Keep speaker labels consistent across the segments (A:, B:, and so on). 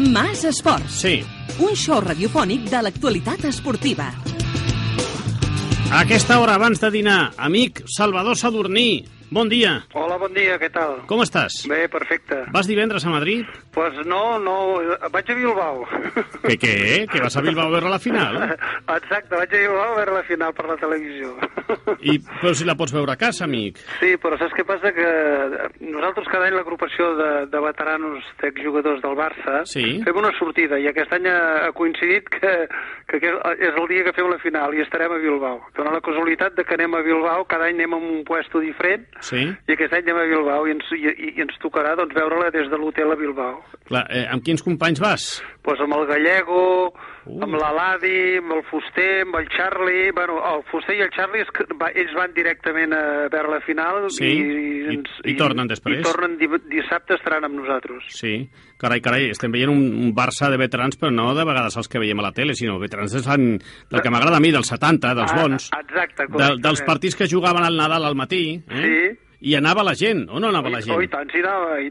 A: Mas Esports.
B: Sí.
A: Un show radiofònic de l'actualitat esportiva.
B: A aquesta hora, abans de dinar, amic Salvador Sadurní, bon dia.
C: Hola, bon dia, què tal?
B: Com estàs?
C: Bé, perfecte.
B: Vas divendres a Madrid?
C: Pues no, vaig a Bilbao.
B: Què? Que vas a Bilbao a veure la final?
C: Exacte, vaig a Bilbao a veure la final per la televisió.
B: Però si la pots veure a casa, amic.
C: Sí, però saps què passa? Que nosaltres cada any l'agrupació de veteranos d'exjugadors del Barça fem una sortida i aquest any ha coincidit que és el dia que fem la final i estarem a Bilbao. Dóna la casualitat de que anem a Bilbao, cada any anem a un puesto diferent i aquest any anem a Bilbao i ens tocarà doncs, veure-la des de l'hotel a Bilbao.
B: Clar, amb quins companys vas?
C: Pues amb el Gallego, amb l'Aladi, amb el Fuster, amb el Charlie... Bueno, el Fuster i el Charlie, ells van directament a veure la final
B: i tornen després.
C: I tornen dissabte, estaran amb nosaltres.
B: Sí, carai, estem veient un Barça de veterans, però no de vegades els que veiem a la tele, sinó veterans del que m'agrada a mi, dels 70, dels bons.
C: Exacte,
B: dels partits que jugaven al Nadal al matí.
C: Sí.
B: I anava la gent, o no anava la gent?
C: I tant s'hi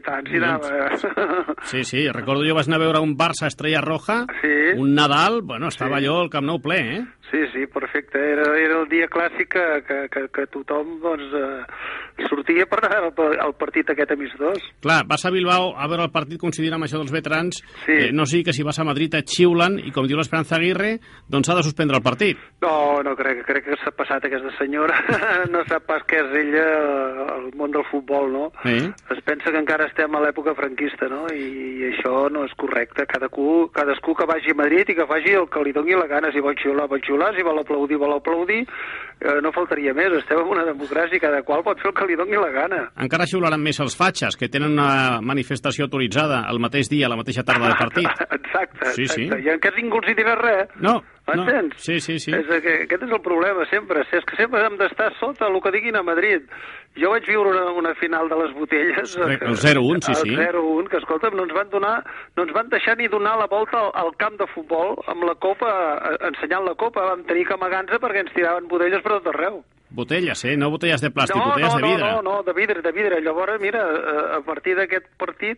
C: anava,
B: Sí, recordo jo vaig anar a veure un Barça Estrella Roja, un Nadal, bueno, estava allò el Camp Nou ple,
C: Sí, perfecte. Era el dia clàssic que tothom sortia per anar al partit aquest amistós.
B: Clar, vas a Bilbao a veure el partit coincidint amb això dels veterans, no sigui que si vas a Madrid et xiulen i, com diu l'Esperanza Aguirre, doncs s'ha de suspendre el partit.
C: No, crec que s'ha passat aquesta senyora. No sap pas què és ella al món del futbol, no? Es pensa que encara estem a l'època franquista, no? I això no és correcte. Cadascú que vagi a Madrid i que faci el que li doni la gana. Si vol xiular, si vol aplaudir, no faltaria més. Estem en una democràcia i cada qual pot fer el que li doni la gana.
B: Encara xiularan més els fatxes, que tenen una manifestació autoritzada el mateix dia, la mateixa tarda de partit.
C: Exacte.
B: Sí.
C: I encara ningú els hi dirà res.
B: No.
C: Entens?
B: Sí.
C: Aquest és el problema, sempre. És que sempre hem d'estar sota el que diguin a Madrid. Jo vaig viure una final de les Botelles.
B: El 0-1, sí.
C: El 0-1, que, escolta'm, no ens van deixar ni donar la volta al camp de futbol amb la copa, ensenyant la copa. Vam tenir que amagar-nos perquè ens tiraven botelles per tot arreu.
B: Botelles, no botelles de plàstic, botelles de vidre.
C: No, de vidre. Llavors, mira, a partir d'aquest partit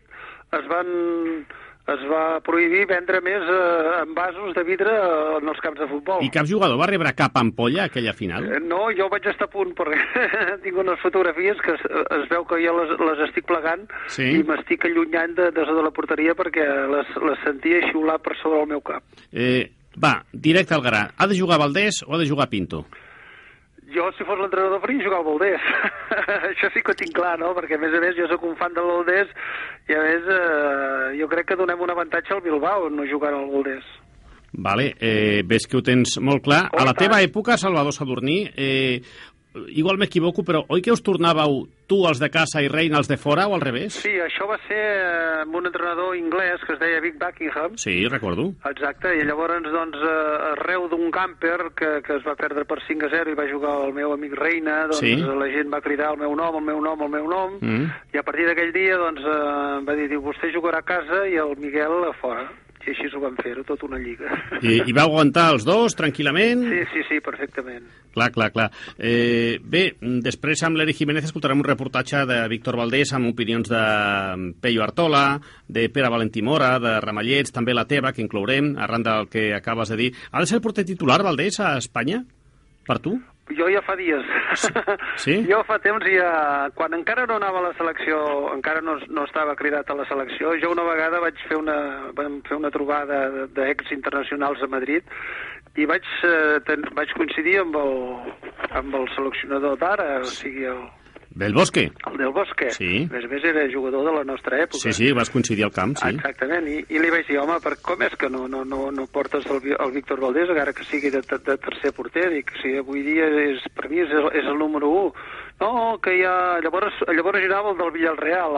C: es va prohibir vendre més envasos de vidre en els camps de futbol.
B: I cap jugador va rebre cap ampolla aquella final?
C: No, jo vaig estar a punt perquè tinc unes fotografies que es veu que ja les estic plegant i m'estic allunyant de la porteria perquè les sentia xiular per sobre el meu cap.
B: Va, directe al gra. Ha de jugar Valdés o ha de jugar Pinto?
C: Jo, si fos l'entrenador, faria jugar al Valdés. Això sí que ho tinc clar, no? Perquè, a més, jo sóc un fan del Valdés i, a més, jo crec que donem un avantatge al Bilbao no jugant al Valdés.
B: Vale, ves que ho tens molt clar. A la teva època, Salvador Sadurní, igual m'equivoco, però oi que us tornàveu tu els de casa i Reina els de fora o al revés?
C: Sí, això va ser amb un entrenador anglès que es deia Vic Buckingham.
B: Sí, recordo.
C: Exacte, i llavors, doncs, arreu d'un camper que es va perdre per 5-0 i va jugar el meu amic Reina, doncs la gent va cridar el meu nom, i a partir d'aquell dia, doncs, va dir, vostè jugarà a casa i el Miguel a fora. I així ho vam fer, tota una lliga.
B: I va aguantar els dos, tranquil·lament?
C: Sí, perfectament.
B: Clar. Bé, després amb l'Eri Jiménez escoltarem un reportatge de Víctor Valdés amb opinions de Peyo Artola, de Pere Valentí Mora, de Ramallets, també la teva, que inclourem, arran del que acabes de dir. Ha de ser el porter titular, Valdés, a Espanya? Per tu?
C: Jo ja fa dies.
B: Sí?
C: Jo fa temps ja... Quan encara no anava a la selecció, encara no estava cridat a la selecció, jo una vegada vam fer una trobada d'ex internacionals a Madrid i vaig coincidir amb el seleccionador d'ara, o sigui,
B: Del Bosque.
C: El Del Bosque.
B: Sí.
C: A més, era jugador de la nostra època.
B: Sí, vas coincidir al camp, sí.
C: Exactament, i li vaig dir, home, com és que no portes el Víctor Valdés, encara que sigui de tercer porter, i que si avui dia per mi és el número 1. No, que ja... Llavors girava el del Villarreal,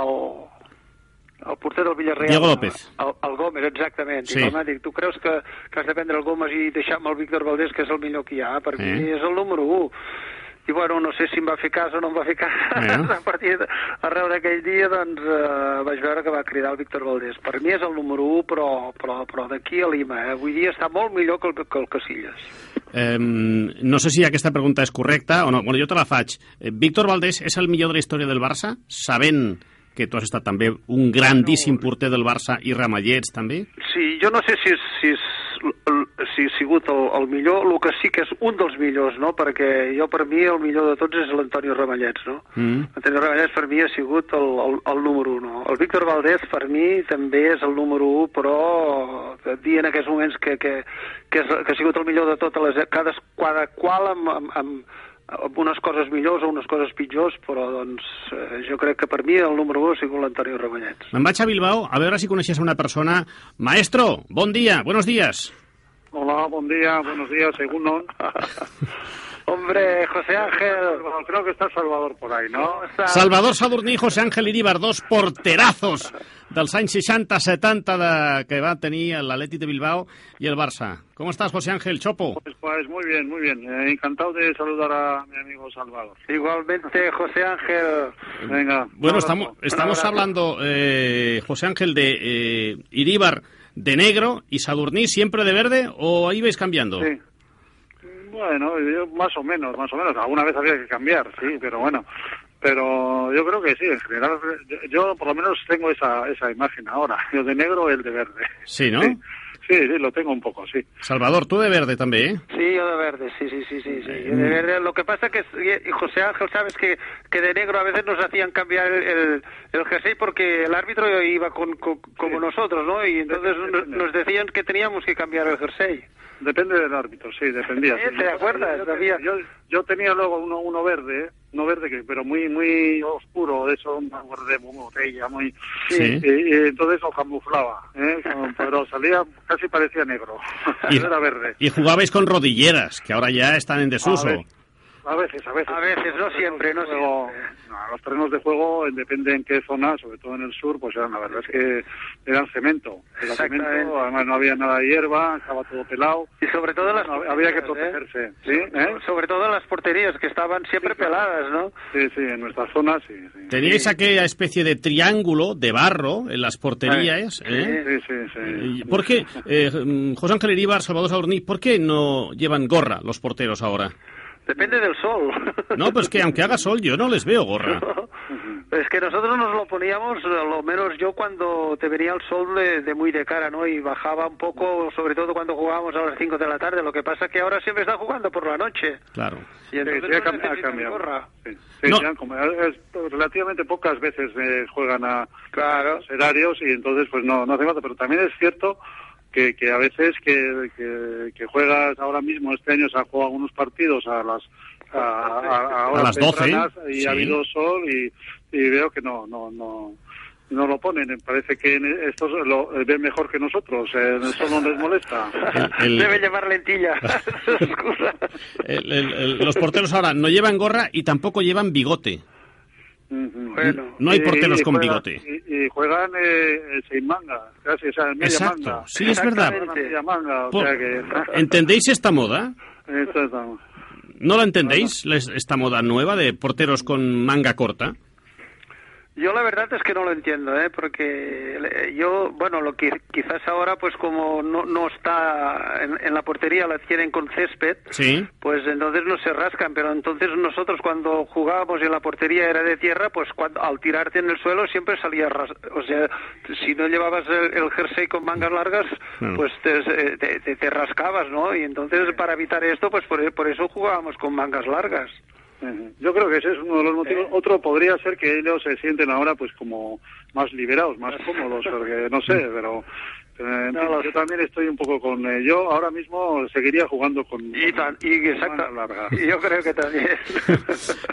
C: el porter del Villarreal.
B: Diego López.
C: El Gómez, exactament.
B: Sí.
C: I home, dic, tu creus que has de prendre el Gómez i deixar-me el Víctor Valdés, que és el millor que hi ha? Per mi és el número 1. I, bueno, no sé si em va fer cas o no em va fer cas. A partir arreu d'aquell dia, doncs, vaig veure que va cridar el Víctor Valdés. Per mi és el número 1, però d'aquí a Lima. Avui dia està molt millor que el Casillas.
B: No sé si aquesta pregunta és correcta o no. Bueno, jo te la faig. Víctor Valdés és el millor de la història del Barça, sabent que tu has estat també un grandíssim porter del Barça i Ramallets, també?
C: Sí, jo no sé si ha sigut el millor, el que sí que és un dels millors, no? Perquè per mi el millor de tots és l'Antonio Ramallets, no? Antonio Ramallets per mi ha sigut el número 1. El Víctor Valdés per mi també és el número 1, però dir en aquests moments que ha sigut el millor de totes cada qual amb unes coses millors o unes coses pitjors, però doncs jo crec que per mi el número 1 ha sigut l'Antonio Ramallets.
B: Me'n vaig a Bilbao a veure si coneixies una persona. Maestro, bon dia, buenos días.
D: Hola, buen día, buenos días, según no.
C: Hombre, José Ángel.
D: Creo que está Salvador por ahí, ¿no?
B: Salvador Sadurní i José Ángel Iríbar, dos porterazos dels anys 60-70 que va tenir l'Atlètic de Bilbao i el Barça. ¿Cómo estás, José Ángel, Chopo?
D: Pues muy bien, muy bien. Encantado de saludar a mi amigo Salvador.
C: Igualmente, José Ángel.
D: Venga.
B: Bueno, estamos hablando, José Ángel, de Iríbar de negro y Sadurní siempre de verde, ¿o ahí vais cambiando?
D: Sí. Bueno, yo más o menos. Alguna vez había que cambiar, sí, pero bueno. Pero yo creo que sí, en general, yo por lo menos tengo esa imagen ahora. Yo de negro, él de verde.
B: Sí, ¿no?
D: Sí, lo tengo un poco, sí.
B: Salvador, tú de verde también, ¿eh?
C: Sí, yo de verde, sí. Yo de verde. Lo que pasa que, José Ángel, sabes que de negro a veces nos hacían cambiar el jersey porque el árbitro iba como nosotros, ¿no? Y entonces nos decían que teníamos que cambiar el jersey.
D: Depende del árbitro, sí, dependía.
C: ¿Sí? ¿Te acuerdas?
D: Yo tenía luego uno verde, pero muy oscuro, de eso, un verde muy botella, muy...
B: Sí.
D: Y entonces lo camuflaba, pero salía, casi parecía negro, era verde.
B: Y jugabais con rodilleras, que ahora ya están en desuso.
D: A veces,
C: no siempre.
D: Los terrenos de juego, depende en qué zona, sobre todo en el sur, pues la verdad es que eran cemento. Era cemento, además no había nada de hierba, estaba todo pelado.
C: Y sobre todo
D: había que protegerse, ¿sí?
C: Sobre todo en las porterías, que estaban siempre peladas, ¿no?
D: Sí, en nuestras zonas, sí.
B: Teníais aquella especie de triángulo de barro en las porterías, ¿eh?
D: Sí.
B: ¿Por qué, José Ángel Iríbar, Salvador Sadurní, por qué no llevan gorra los porteros ahora?
C: Depende del sol.
B: No, pues que aunque haga sol yo no les veo gorra.
C: Es que nosotros nos lo poníamos, lo menos yo, cuando te venía el sol de muy de cara, ¿no? Y bajaba un poco, sobre todo cuando jugábamos a las 5 de la tarde. Lo que pasa es que ahora siempre están jugando por la noche.
B: Claro.
C: Y entonces no necesitan gorra.
D: Sí, relativamente pocas veces juegan a los horarios y entonces pues no hace falta. Pero también es cierto que a veces que juegas ahora mismo, este año se han jugado algunos partidos a
B: las 12
D: y ha habido sol y veo que no lo ponen. Parece que estos lo ven mejor que nosotros, el sol no les molesta.
C: Debe llevar lentilla.
B: Los porteros ahora no llevan gorra y tampoco llevan bigote.
C: Bueno,
B: no hay porteros con bigote.
D: Y juegan sin manga, casi, o sea, media
B: exacto,
D: manga.
B: Sí, es verdad.
D: Media manga,
B: ¿Entendéis esta moda?
D: Estamos.
B: ¿No la entendéis, esta moda nueva de porteros con manga corta?
C: Yo la verdad es que no lo entiendo, porque lo que quizás ahora, pues como no está en la portería, la tienen con césped,
B: sí,
C: pues entonces no se rascan, pero entonces nosotros cuando jugábamos y la portería era de tierra, pues al tirarte en el suelo siempre salía o sea, si no llevabas el jersey con mangas largas, pues te rascabas, ¿no? Y entonces para evitar esto, pues por eso jugábamos con mangas largas.
D: Yo creo que ese es uno de los motivos. Otro podría ser que ellos se sienten ahora pues como más liberados, más cómodos, porque no sé, pero yo también estoy un poco con yo ahora mismo seguiría jugando con
C: exacto, larga. Y yo creo que también.